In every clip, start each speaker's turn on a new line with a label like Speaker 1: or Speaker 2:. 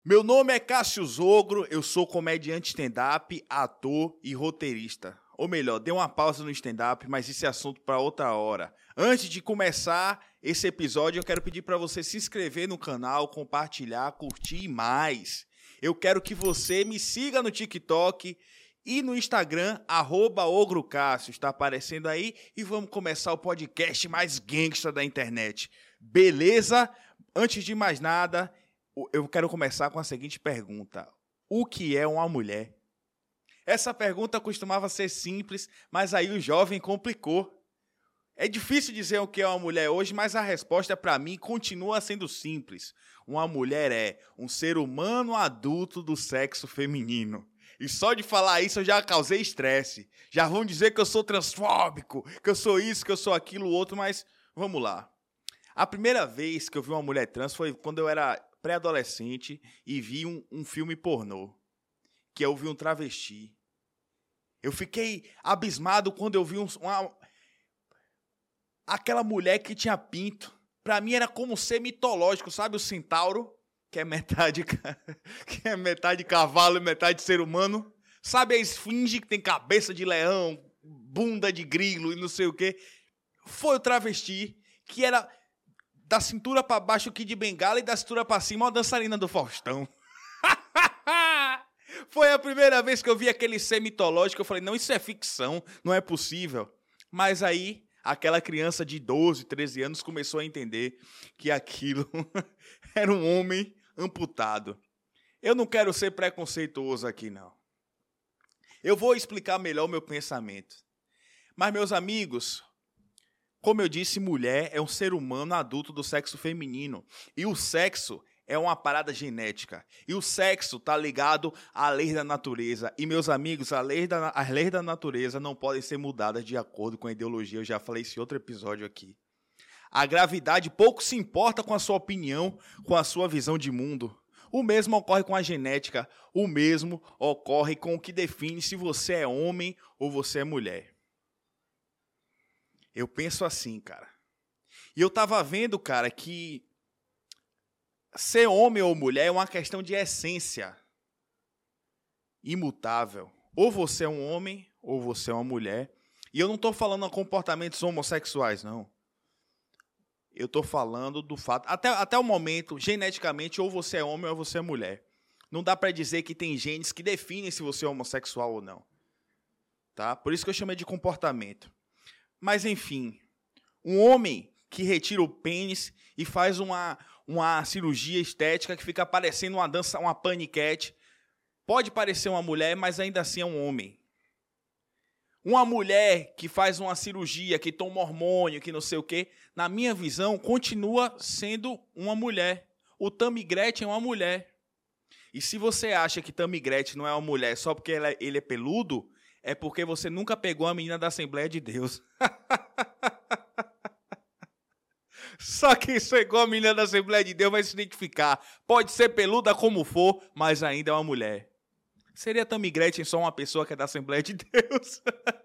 Speaker 1: Meu nome é Cássio Zogro, eu sou comediante stand-up, ator e roteirista. Ou melhor, dei uma pausa no stand-up, mas esse é assunto para outra hora. Antes de começar esse episódio, eu quero pedir para você se inscrever no canal, compartilhar, curtir e mais. Eu quero que você me siga no TikTok e no Instagram, @OgroCássio, está aparecendo aí. E vamos começar o podcast mais gangsta da internet. Beleza? Antes de mais nada, eu quero começar com a seguinte pergunta. O que é uma mulher? Essa pergunta costumava ser simples, mas aí o jovem complicou. É difícil dizer o que é uma mulher hoje, mas a resposta para mim continua sendo simples. Uma mulher é um ser humano adulto do sexo feminino. E só de falar isso eu já causei estresse. Já vão dizer que eu sou transfóbico, que eu sou isso, que eu sou aquilo, outro, mas vamos lá. A primeira vez que eu vi uma mulher trans foi quando eu era pré-adolescente e vi um filme pornô, que eu vi um travesti. Eu fiquei abismado quando eu vi aquela mulher que tinha pinto. Pra mim era como ser mitológico, sabe o centauro, que é metade cavalo e metade ser humano? Sabe a esfinge que tem cabeça de leão, bunda de grilo e não sei o quê? Foi o travesti, que era da cintura pra baixo o Kid de Bengala e da cintura pra cima uma dançarina do Faustão. Foi a primeira vez que eu vi aquele ser mitológico. Eu falei, não, isso é ficção, não é possível. Mas aí, aquela criança de 12, 13 anos começou a entender que aquilo era um homem amputado. Eu não quero ser preconceituoso aqui, não. Eu vou explicar melhor o meu pensamento. Mas, meus amigos, como eu disse, mulher é um ser humano adulto do sexo feminino. E o sexo é uma parada genética. E o sexo está ligado à lei da natureza. E, meus amigos, as leis da natureza não podem ser mudadas de acordo com a ideologia. Eu já falei isso em outro episódio aqui. A gravidade pouco se importa com a sua opinião, com a sua visão de mundo. O mesmo ocorre com a genética. O mesmo ocorre com o que define se você é homem ou você é mulher. Eu penso assim, cara. E eu tava vendo, cara, que ser homem ou mulher é uma questão de essência. Imutável. Ou você é um homem, ou você é uma mulher. E eu não tô falando de comportamentos homossexuais, não. Eu tô falando do fato... Até o momento, geneticamente, ou você é homem ou você é mulher. Não dá pra dizer que tem genes que definem se você é homossexual ou não. Tá? Por isso que eu chamei de comportamento. Mas, enfim, um homem que retira o pênis e faz uma cirurgia estética que fica parecendo uma dança, uma paniquete, pode parecer uma mulher, mas ainda assim é um homem. Uma mulher que faz uma cirurgia, que toma hormônio, que não sei o quê, na minha visão, continua sendo uma mulher. O Tammy Gretchen é uma mulher. E se você acha que Tammy Gretchen não é uma mulher só porque ele é peludo, é porque você nunca pegou a menina da Assembleia de Deus. Só quem pegou a menina da Assembleia de Deus vai se identificar. Pode ser peluda como for, mas ainda é uma mulher. Seria Tammy Gretchen só uma pessoa que é da Assembleia de Deus?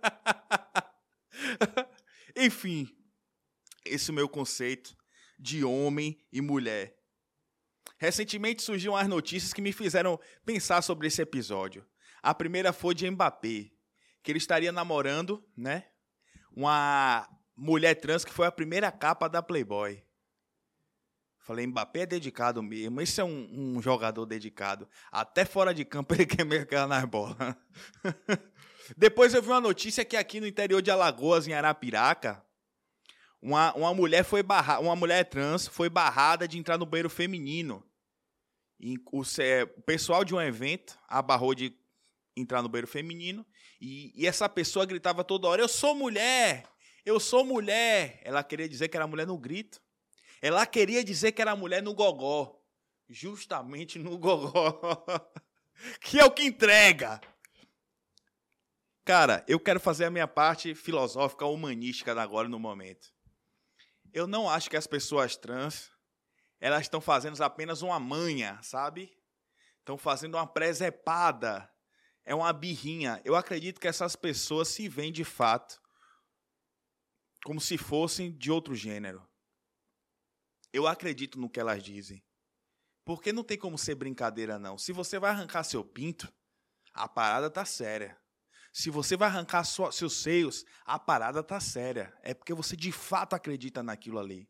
Speaker 1: Enfim, esse é o meu conceito de homem e mulher. Recentemente surgiram as notícias que me fizeram pensar sobre esse episódio. A primeira foi de Mbappé, que ele estaria namorando, né, uma mulher trans que foi a primeira capa da Playboy. Falei, Mbappé é dedicado mesmo, esse é um jogador dedicado. Até fora de campo ele quer mercar nas bolas. Depois eu vi uma notícia que aqui no interior de Alagoas, em Arapiraca, uma mulher uma mulher trans foi barrada de entrar no banheiro feminino. E o pessoal de um evento a barrou de entrar no banheiro feminino, e essa pessoa gritava toda hora, eu sou mulher, eu sou mulher. Ela queria dizer que era mulher no grito. Ela queria dizer que era mulher no gogó. Justamente no gogó. Que é o que entrega. Cara, eu quero fazer a minha parte filosófica, humanística agora no momento. Eu não acho que as pessoas trans, elas estão fazendo apenas uma manha, sabe? Estão fazendo uma presepada. É uma birrinha. Eu acredito que essas pessoas se veem de fato como se fossem de outro gênero. Eu acredito no que elas dizem. Porque não tem como ser brincadeira, não. Se você vai arrancar seu pinto, a parada tá séria. Se você vai arrancar seus seios, a parada tá séria. É porque você de fato acredita naquilo ali.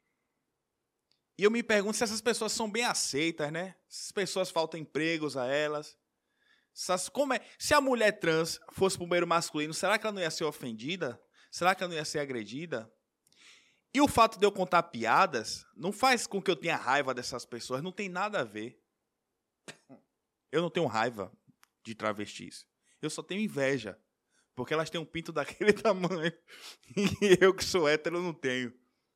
Speaker 1: E eu me pergunto se essas pessoas são bem aceitas, né? Se as pessoas faltam empregos a elas. Se a mulher trans fosse pro meio masculino, será que ela não ia ser ofendida? Será que ela não ia ser agredida? E o fato de eu contar piadas não faz com que eu tenha raiva dessas pessoas. Não tem nada a ver. Eu não tenho raiva de travestis. Eu só tenho inveja. Porque elas têm um pinto daquele tamanho. E eu que sou hétero não tenho.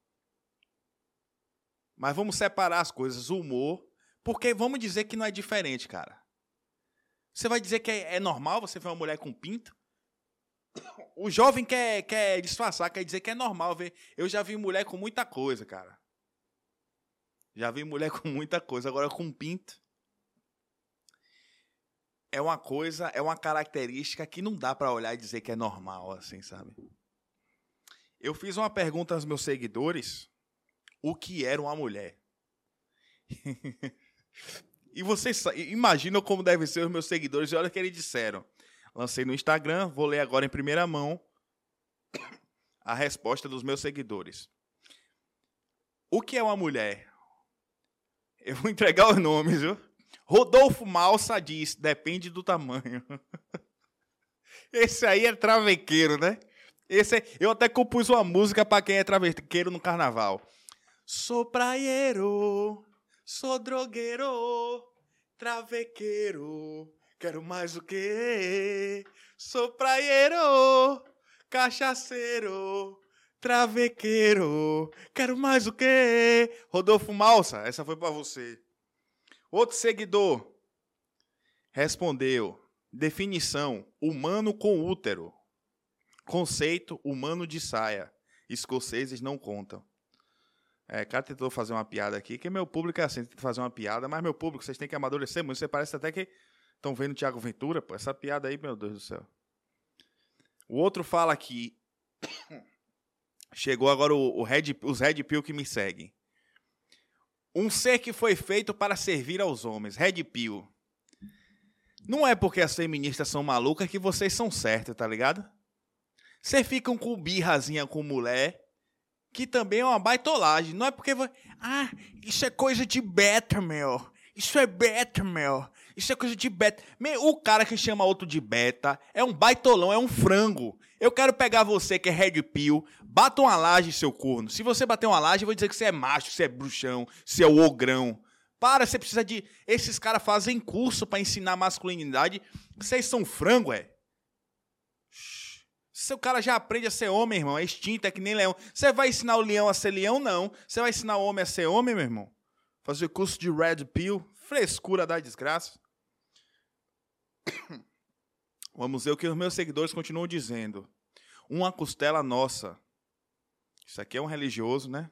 Speaker 1: Mas vamos separar as coisas. O humor. Porque vamos dizer que não é diferente, cara. Você vai dizer que é normal você ver uma mulher com pinto? O jovem quer disfarçar, quer dizer que é normal ver. Eu já vi mulher com muita coisa, cara. Já vi mulher com muita coisa. Agora com pinto. É uma coisa, é uma característica que não dá pra olhar e dizer que é normal, assim, sabe? Eu fiz uma pergunta aos meus seguidores. O que era uma mulher? E vocês imaginam como devem ser os meus seguidores. E olha o que eles disseram. Lancei no Instagram, vou ler agora em primeira mão a resposta dos meus seguidores. O que é uma mulher? Eu vou entregar os nomes, viu? Rodolfo Malsa diz, depende do tamanho. Esse aí é travequeiro, né? Eu até compus uma música para quem é travequeiro no carnaval. Sou praieiro, sou drogueiro, travequeiro, quero mais o quê? Sou praieiro, cachaceiro, travequeiro, quero mais o quê? Rodolfo Malsa, essa foi para você. Outro seguidor respondeu, definição, humano com útero. Conceito, humano de saia. Escoceses não contam. Cara tentou fazer uma piada aqui, que meu público é assim, tenta fazer uma piada, mas meu público, vocês têm que amadurecer muito. Você parece até que estão vendo o Thiago Ventura, pô. Essa piada aí, meu Deus do céu. O outro fala aqui, chegou agora os Red Pill que me seguem. Um ser que foi feito para servir aos homens. Red Pill. Não é porque as feministas são malucas que vocês são certos, tá ligado? Vocês ficam com birrazinha com mulher, que também é uma baitolagem. Não é porque... isso é coisa de beta, meu. Isso é beta, meu. Isso é coisa de beta. O cara que chama outro de beta é um baitolão, é um frango. Eu quero pegar você que é Red Pill, bata uma laje, seu corno. Se você bater uma laje, eu vou dizer que você é macho, você é bruxão, você é o ogrão. Para, você precisa de... Esses caras fazem curso pra ensinar masculinidade. Vocês são frango, é? Se o cara já aprende a ser homem, irmão, é extinto, é que nem leão. Você vai ensinar o leão a ser leão? Não. Você vai ensinar o homem a ser homem, meu irmão? Fazer curso de Red Pill? Frescura da desgraça. Vamos ver o que os meus seguidores continuam dizendo. Uma costela nossa. Isso aqui é um religioso, né?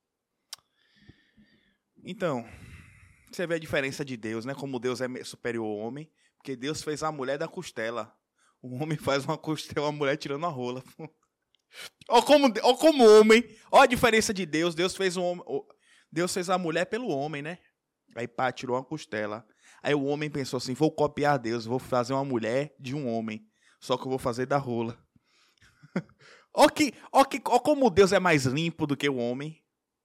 Speaker 1: Então, você vê a diferença de Deus, né? Como Deus é superior ao homem. Porque Deus fez a mulher da costela. O homem faz uma costela, a mulher tirando a rola. Ó como homem. Ó a diferença de Deus. Deus fez a mulher pelo homem, né? Aí pá, tirou uma costela. Aí o homem pensou assim, vou copiar Deus, vou fazer uma mulher de um homem. Só que eu vou fazer da rola. Ó como Deus é mais limpo do que o homem.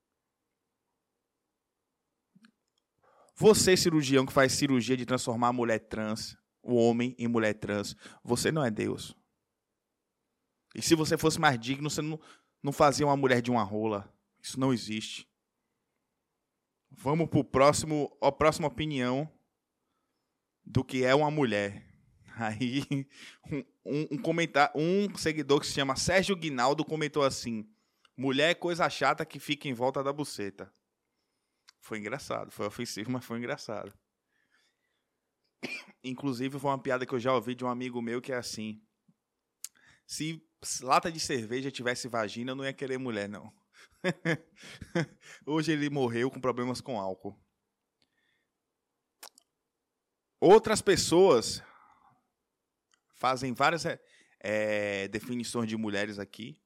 Speaker 1: Você, cirurgião, que faz cirurgia de transformar a mulher trans, o homem em mulher trans, você não é Deus. E se você fosse mais digno, você não fazia uma mulher de uma rola. Isso não existe. Vamos para a próxima opinião do que é uma mulher. Aí, um seguidor que se chama Sérgio Guinaldo comentou assim, mulher é coisa chata que fica em volta da buceta. Foi engraçado, foi ofensivo, mas foi engraçado. Inclusive, foi uma piada que eu já ouvi de um amigo meu que é assim, se lata de cerveja tivesse vagina, eu não ia querer mulher, não. Hoje ele morreu com problemas com álcool. Outras pessoas fazem várias definições de mulheres aqui.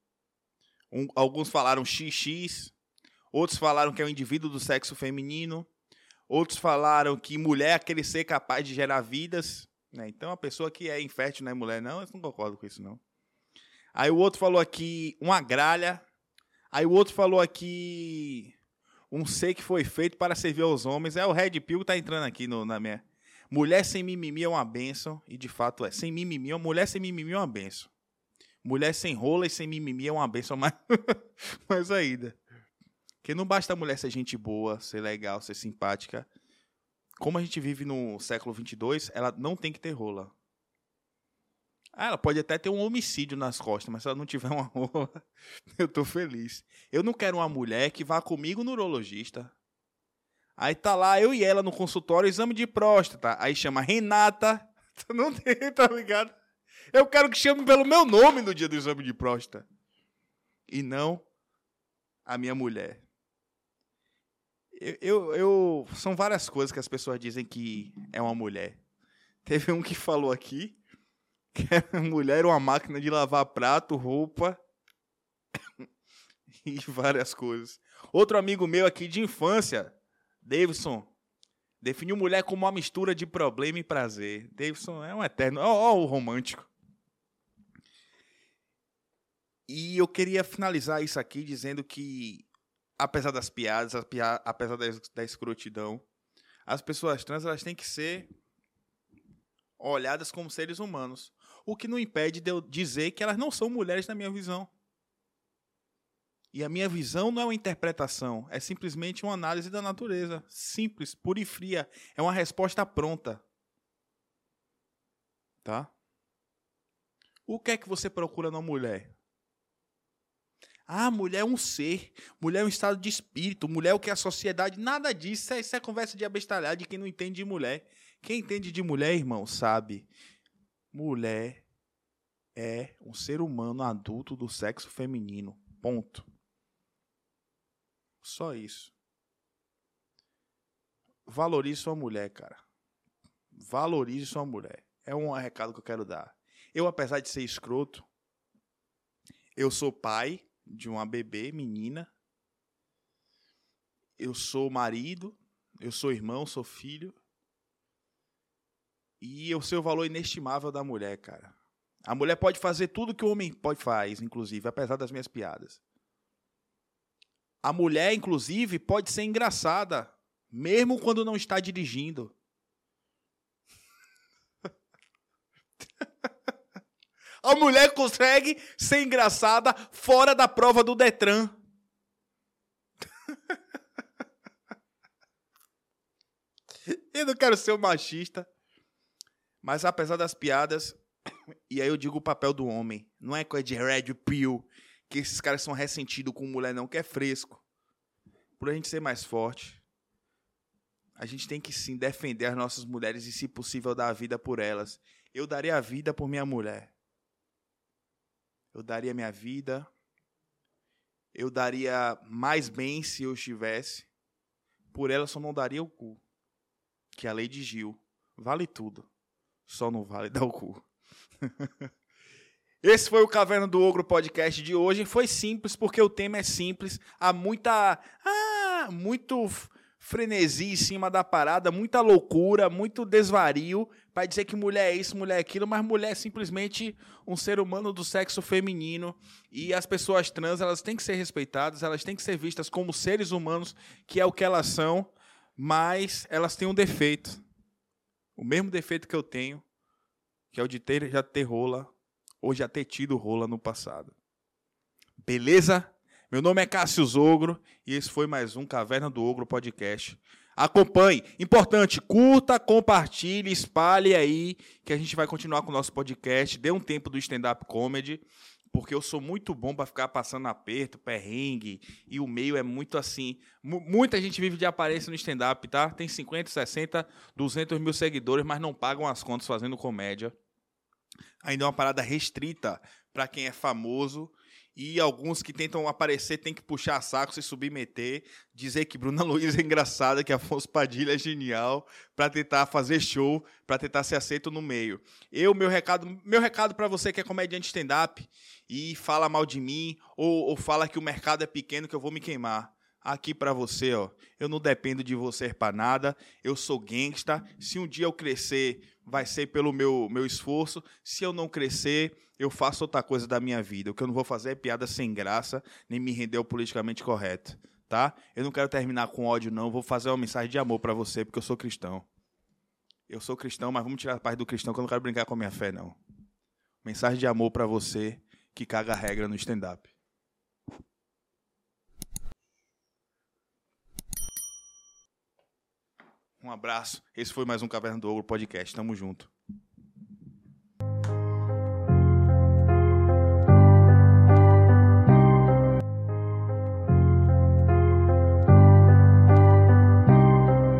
Speaker 1: Alguns falaram XX, outros falaram que é um indivíduo do sexo feminino, Outros falaram que mulher é aquele ser capaz de gerar vidas, né? Então, a pessoa que é infértil não é mulher, não. Eu não concordo com isso, não. Aí o outro falou aqui uma gralha. Aí o outro falou aqui um ser que foi feito para servir aos homens. É o Red Pill que tá entrando aqui na minha... Mulher sem mimimi é uma bênção. E de fato é. Sem mimimi, mulher sem mimimi é uma bênção. Mulher sem rola e sem mimimi é uma bênção mais ainda. Porque não basta a mulher ser gente boa, ser legal, ser simpática. Como a gente vive no século 22, ela não tem que ter rola. Ela pode até ter um homicídio nas costas, mas se ela não tiver uma rola, eu tô feliz. Eu não quero uma mulher que vá comigo no urologista. Aí tá lá, eu e ela no consultório, exame de próstata. Aí chama Renata. Não tem, tá ligado? Eu quero que chame pelo meu nome no dia do exame de próstata. E não a minha mulher. São várias coisas que as pessoas dizem que é uma mulher. Teve um que falou aqui que a mulher era uma máquina de lavar prato, roupa e várias coisas. Outro amigo meu aqui de infância, Davidson, definiu mulher como uma mistura de problema e prazer. Davidson é um eterno. Ó, o romântico. E eu queria finalizar isso aqui dizendo que, apesar das piadas, apesar da escrotidão, as pessoas trans elas têm que ser olhadas como seres humanos. O que não impede de eu dizer que elas não são mulheres na minha visão. E a minha visão não é uma interpretação, é simplesmente uma análise da natureza. Simples, pura e fria. É uma resposta pronta. Tá? O que é que você procura numa mulher? Ah, mulher é um ser, mulher é um estado de espírito, mulher é o que a sociedade... Nada disso, isso é conversa de abestalhado de quem não entende de mulher. Quem entende de mulher, irmão, sabe... Mulher é um ser humano adulto do sexo feminino. Ponto. Só isso. Valorize sua mulher, cara. Valorize sua mulher. É um recado que eu quero dar. Eu, apesar de ser escroto, eu sou pai de uma bebê, menina. Eu sou marido. Eu sou irmão, sou filho. E eu sei o valor inestimável da mulher, cara. A mulher pode fazer tudo que o homem faz, inclusive, apesar das minhas piadas. A mulher, inclusive, pode ser engraçada, mesmo quando não está dirigindo. A mulher consegue ser engraçada fora da prova do Detran. Eu não quero ser um machista. Mas apesar das piadas, e aí eu digo o papel do homem, não é coisa de Red Pill, que esses caras são ressentidos com mulher não, que é fresco. Por a gente ser mais forte, a gente tem que sim defender as nossas mulheres e, se possível, dar a vida por elas. Eu daria a vida por minha mulher. Eu daria minha vida. Eu daria mais bem se eu estivesse. Por ela só não daria o cu. Que é a lei de Gil. Vale tudo. Só não vale dar o cu. Esse foi o Caverna do Ogro podcast de hoje. Foi simples, porque o tema é simples. Há muito frenesi em cima da parada, muita loucura, muito desvario para dizer que mulher é isso, mulher é aquilo, mas mulher é simplesmente um ser humano do sexo feminino. E as pessoas trans, elas têm que ser respeitadas, elas têm que ser vistas como seres humanos, que é o que elas são, mas elas têm um defeito. O mesmo defeito que eu tenho, que é o de já ter rola, ou já ter tido rola no passado. Beleza? Meu nome é Cássio Ogro, e esse foi mais um Caverna do Ogro podcast. Acompanhe. Importante, curta, compartilhe, espalhe aí, que a gente vai continuar com o nosso podcast. Dê um tempo do stand-up comedy, porque eu sou muito bom para ficar passando aperto, perrengue, e o meio é muito assim. Muita gente vive de aparência no stand-up, tá? Tem 50, 60, 200 mil seguidores, mas não pagam as contas fazendo comédia. Ainda é uma parada restrita para quem é famoso, e alguns que tentam aparecer tem que puxar saco, se submeter, dizer que Bruna Luiz é engraçada, que Afonso Padilha é genial, para tentar fazer show, para tentar ser aceito no meio. Meu recado para você que é comediante stand-up e fala mal de mim, ou fala que o mercado é pequeno, que eu vou me queimar. aqui pra você, ó. Eu não dependo de você pra nada. Eu sou gangsta. Se um dia eu crescer, vai ser pelo meu esforço. Se eu não crescer, eu faço outra coisa da minha vida. O que eu não vou fazer é piada sem graça, nem me render ao politicamente correto, tá? Eu não quero terminar com ódio, não. Vou fazer uma mensagem de amor pra você, porque eu sou cristão. Eu sou cristão, mas vamos tirar a parte do cristão, que eu não quero brincar com a minha fé, não. Mensagem de amor pra você que caga a regra no stand-up. Um abraço. Esse foi mais um Caverna do Ogro Podcast. Tamo junto.